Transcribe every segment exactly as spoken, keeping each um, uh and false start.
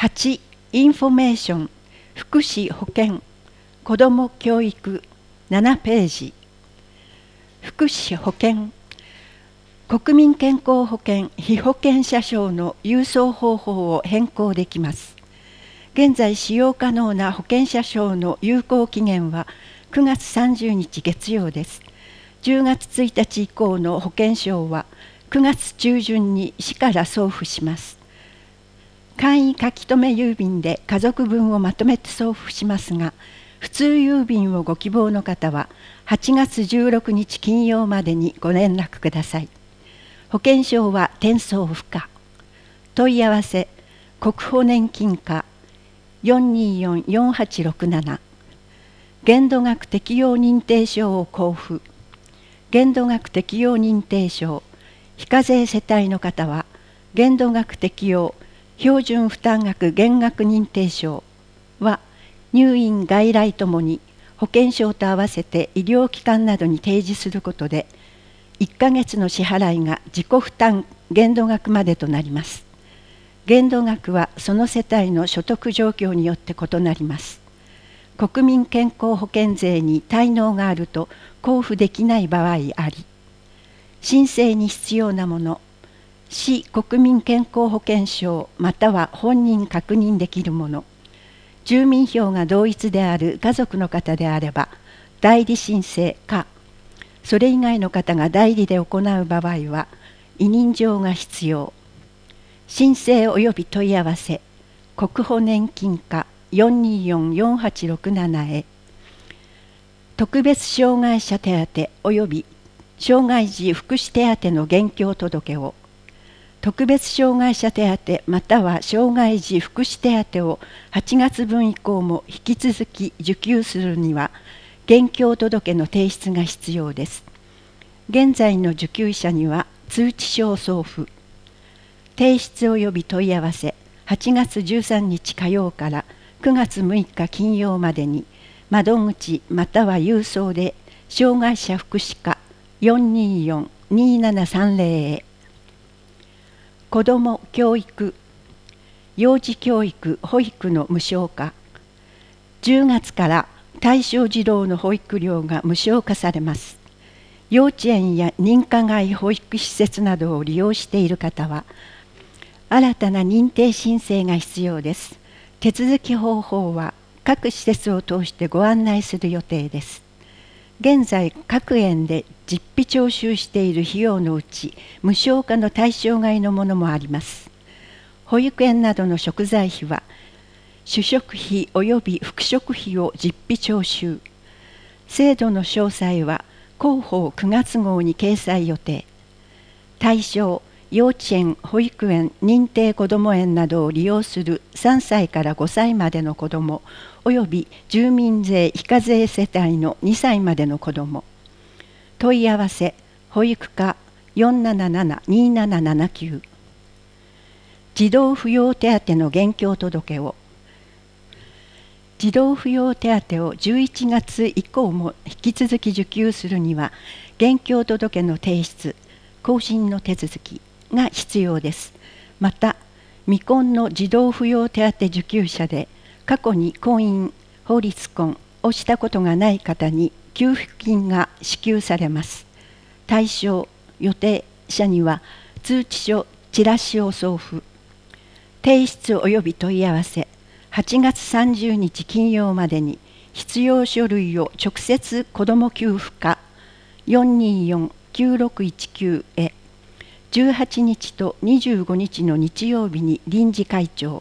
はち、インフォメーション、福祉保健、子ども教育、ななページ。福祉保健、国民健康保険被保険者証の郵送方法を変更できます。現在使用可能な保険者証の有効期限はくがつさんじゅうにち月曜です。じゅうがつついたち以降の保険証はくがつちゅうじゅんに市から送付します。簡易書留郵便で家族分をまとめて送付しますが、普通郵便をご希望の方ははちがつじゅうろくにち金曜までにご連絡ください。保険証は転送不可。問い合わせ、国保年金課 よんにーよんよんはちろくなな。限度額適用認定証を交付。限度額適用認定証、非課税世帯の方は、限度額適用標準負担額減額認定証は、入院外来ともに保険証と合わせて医療機関などに提示することで、いっかげつの支払いが自己負担限度額までとなります。限度額はその世帯の所得状況によって異なります。国民健康保険税に滞納があると交付できない場合あり、申請に必要なもの、市国民健康保険証または本人確認できるもの、住民票が同一である家族の方であれば代理申請か、それ以外の方が代理で行う場合は委任状が必要。申請及び問い合わせ、国保年金課 よんにーよんよんはちろくなな へ。特別障害者手当及び障害児福祉手当の現況届を、特別障害者手当または障害児福祉手当をはちがつぶん以降も引き続き受給するには、現況届の提出が必要です。現在の受給者には通知書送付。提出及び問い合わせ、はちがつじゅうさんにち火曜からくがつむいか金曜までに、窓口または郵送で障害者福祉課 よんにーよんにーななさんぜろ へ。子ども教育、幼児教育・保育の無償化。じゅうがつから対象児童の保育料が無償化されます。幼稚園や認可外保育施設などを利用している方は、新たな認定申請が必要です。手続き方法は各施設を通してご案内する予定です。現在、各園で実費徴収している費用のうち、無償化の対象外のものもあります。保育園などの食材費は、主食費及び副食費を実費徴収。制度の詳細は広報くがつ号に掲載予定。対象、幼稚園、保育園、認定こども園などを利用するさんさいからごさいまでの子ども、および住民税非課税世帯のにさいまでの子ども。問い合わせ、保育課 よんななななにーななななきゅう。児童扶養手当の現況届を。児童扶養手当をじゅういちがつ以降も引き続き受給するには、現況届の提出、更新の手続きが必要です。また、未婚の児童扶養手当受給者で、過去に婚姻、法律婚をしたことがない方に給付金が支給されます。対象、予定者には通知書、チラシを送付。提出及び問い合わせ、はちがつさんじゅうにち金曜までに必要書類を直接子ども給付課 よんにーよんきゅうろくいちきゅう へ、じゅうはちにちとにじゅうごにちの日曜日に臨時会長。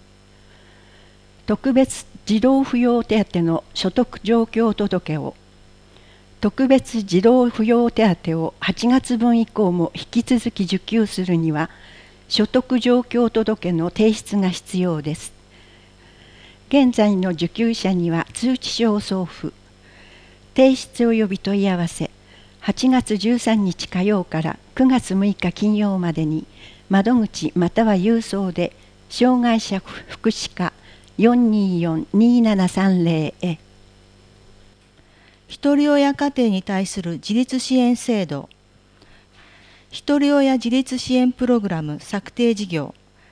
特別児童扶養手当の所得状況届を。特別児童扶養手当をはちがつぶん以降も引き続き受給するには、所得状況届の提出が必要です。現在の受給者には通知書を送付。提出及び問い合わせ、はちがつじゅうさんにち火曜からくがつむいか金曜までに、窓口または郵送で障害者福祉課 よんにーよんにーななさんぜろ へ。 ひとり親家庭に対する自立支援制度。ひとり親自立支援プログラム策定事業。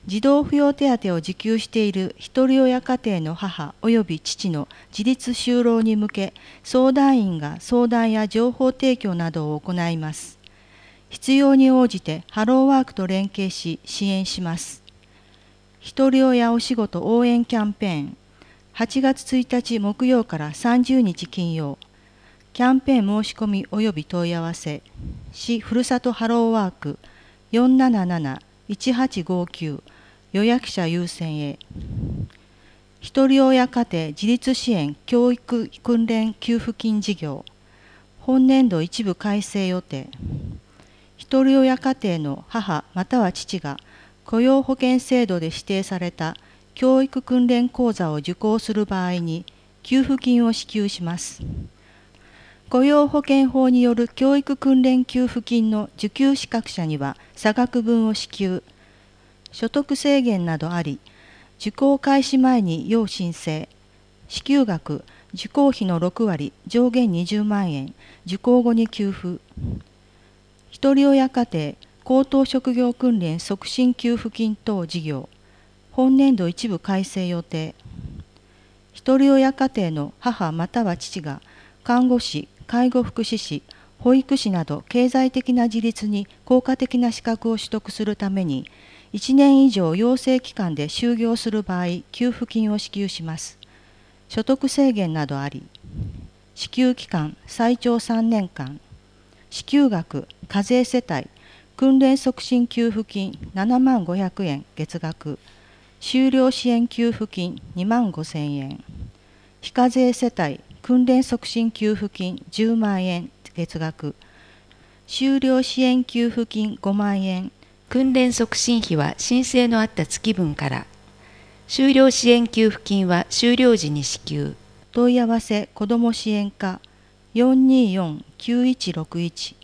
児童扶養手当を受給しているひとり親家庭の母及び父の自立就労に向け、相談員が相談や情報提供などを行います。必要に応じてハローワークと連携し支援します。ひとり親お仕事応援キャンペーン、はちがつついたち木曜からさんじゅうにち金曜。キャンペーン申し込み及び問い合わせ、市ふるさとハローワーク よんなななないちはちごきゅう 予約者優先へ。ひとり親家庭自立支援教育訓練給付金事業、本年度一部改正予定。ひとり親家庭の母または父が雇用保険制度で指定された教育訓練講座を受講する場合に給付金を支給します。雇用保険法による教育訓練給付金の受給資格者には差額分を支給。所得制限などあり、受講開始前に要申請。支給額、受講費のろくわり、上限にじゅうまんえん、受講後に給付。ひとり親家庭高等職業訓練促進給付金等事業、本年度一部改正予定。ひとり親家庭の母または父が看護師、介護福祉士、保育士など経済的な自立に効果的な資格を取得するために、いちねん以上養成機関で就業する場合、給付金を支給します。所得制限などあり、支給期間最長さんねんかん、支給額、課税世帯、訓練促進給付金ななまんごひゃくえん月額、就労支援給付金にまんごせんえん、非課税世帯、訓練促進給付金じゅうまんえん月額、就労支援給付金ごまんえん、 訓練促進費は申請のあった月分から、就労支援給付金は終了時に支給。 問い合わせ子ども支援課 よんにーよんきゅういちろくいち。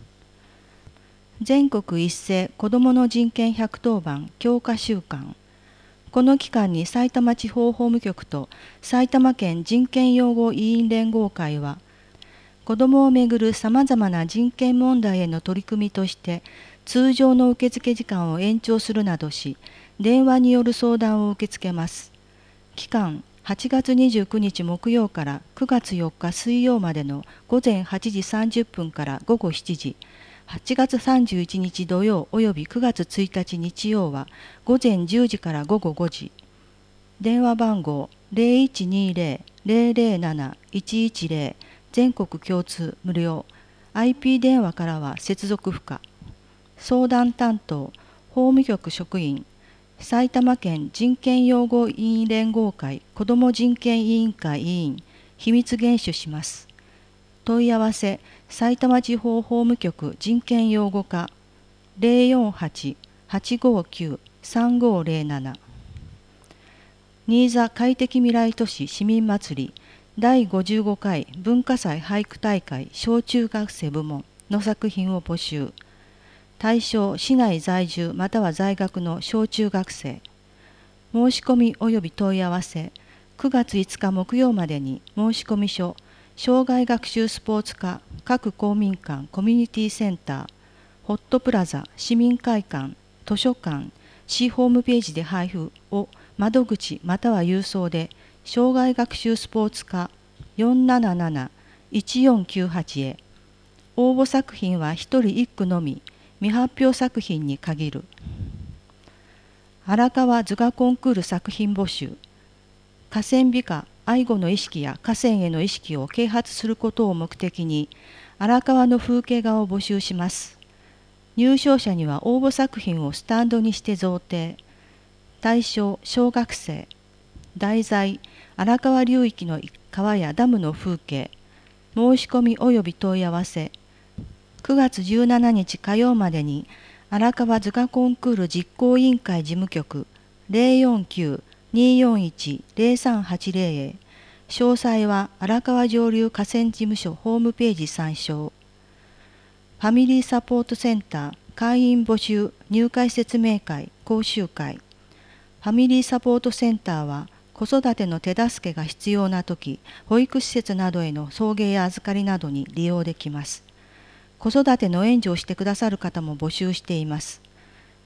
全国一斉子どもの人権ひゃくとおばん強化週間。この期間にさいたま地方法務局と埼玉県人権擁護委員連合会は、子どもをめぐるさまざまな人権問題への取り組みとして、通常の受付時間を延長するなどし、電話による相談を受け付けます。期間、はちがつにじゅうくにち木曜からくがつよっか水曜までのごぜんはちじさんじゅっぷんからごごしちじ、はちがつさんじゅういちにち土曜およびくがつついたち日曜はごぜんじゅうじからごごごじ。電話番号 ゼロいちにーゼロ ゼロゼロなないちいちゼロ、全国共通無料。アイピー 電話からは接続不可。相談担当、法務局職員、埼玉県人権擁護委員連合会子ども人権委員会委員、秘密厳守します。問い合わせ、埼玉地方法務局人権擁護課 ゼロよんはち はちごきゅう さんごゼロなな。新座快適未来都市市民祭りだいごじゅうごかい文化祭俳句大会小中学生部門の作品を募集。対象市内在住または在学の小中学生。申し込み及び問い合わせ、くがついつか木曜までに申し込み書、障害学習スポーツ課各公民館コミュニティセンター、ホットプラザ市民会館、図書館、市ホームページで配布を窓口または郵送で、障害学習スポーツ課 よんなななないちよんきゅうはち へ。応募作品はひとりいっくのみ、未発表作品に限る。荒川図画コンクール作品募集。河川美化、愛護の意識や河川への意識を啓発することを目的に、荒川の風景画を募集します。入賞者には応募作品をスタンドにして贈呈。対象、小学生。題材、荒川流域の川やダムの風景。申し込み及び問い合わせ。くがつじゅうしちにち火曜までに、荒川図画コンクール実行委員会事務局 ゼロよんきゅう にーよんいち ゼロさんはちゼロ へ。詳細は荒川上流河川事務所ホームページ参照。ファミリーサポートセンター会員募集入会説明会講習会。ファミリーサポートセンターは子育ての手助けが必要なとき、保育施設などへの送迎や預かりなどに利用できます。子育ての援助をしてくださる方も募集しています。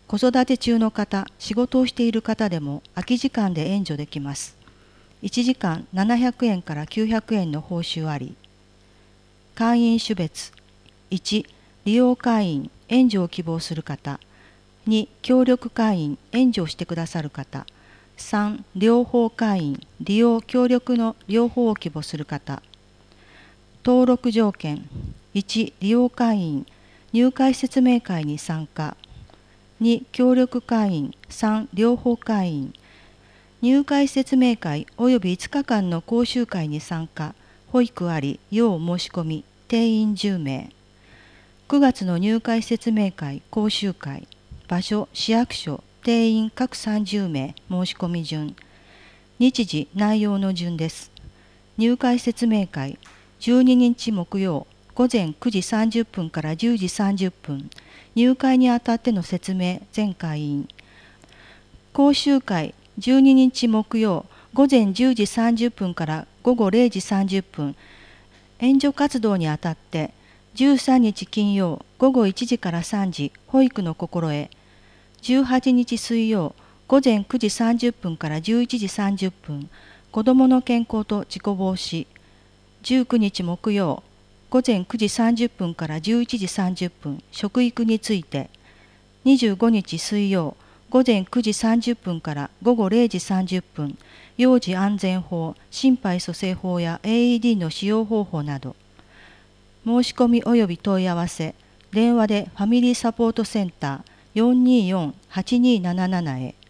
子育て中の方、仕事をしている方でも空き時間で援助できます。いちじかんななひゃくえんからきゅうひゃくえんの報酬あり。会員種別。いち、利用会員、援助を希望する方。に、協力会員、援助をしてくださる方。さん、両方会員、利用協力の両方を希望する方。登録条件。いち、利用会員、入会説明会に参加。に、協力会員。さん、両方会員。入会説明会及びいつかかんの講習会に参加。保育あり、要申し込み、定員じゅうめい。くがつの入会説明会、講習会。場所、市役所、定員各さんじゅうめい、申し込み順。日時、内容の順です。入会説明会、じゅうににち木曜、午前くじさんじゅっぷんからじゅうじさんじゅっぷん。入会にあたっての説明、全会員。講習会、じゅうににち木曜、午前じゅうじさんじゅっぷんからごごれいじさんじゅっぷん。援助活動にあたって、じゅうさんにち金曜、ごごいちじからさんじ、保育の心得。じゅうはちにち水曜、午前くじさんじゅっぷんからじゅういちじさんじゅっぷん。子どもの健康と事故防止。じゅうくにち木曜、午前くじさんじゅっぷんからじゅういちじさんじゅっぷん、食育について。にじゅうごにち水曜、午前くじさんじゅっぷんからごごれいじさんじゅっぷん、幼児安全法、心肺蘇生法や エーイーディー の使用方法など。申し込み及び問い合わせ、電話でファミリーサポートセンターよんにーよんはちにーなななへ。